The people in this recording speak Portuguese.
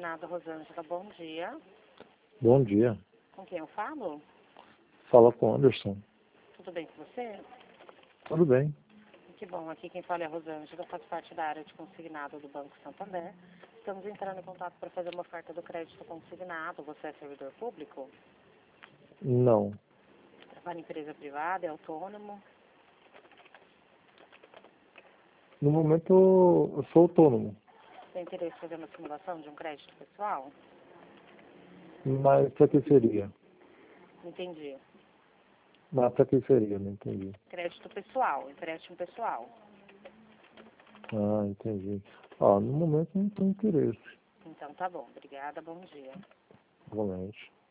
Consignado, Rosângela, bom dia. Bom dia. Com quem eu falo? Fala com o Anderson. Tudo bem com você? Tudo bem. Que bom, aqui quem fala é a Rosângela, faz parte da área de consignado do Banco Santander. Estamos entrando em contato para fazer uma oferta do crédito consignado. Você é servidor público? Não. Trabalha em empresa privada, é autônomo? No momento eu sou autônomo, Tem interesse em fazer uma simulação de um crédito pessoal? mas para que seria? Entendi. Mas para que seria? Não entendi. Crédito pessoal, empréstimo pessoal. Ah, entendi. No momento não tenho interesse, Então tá bom, obrigada, bom dia. realmente.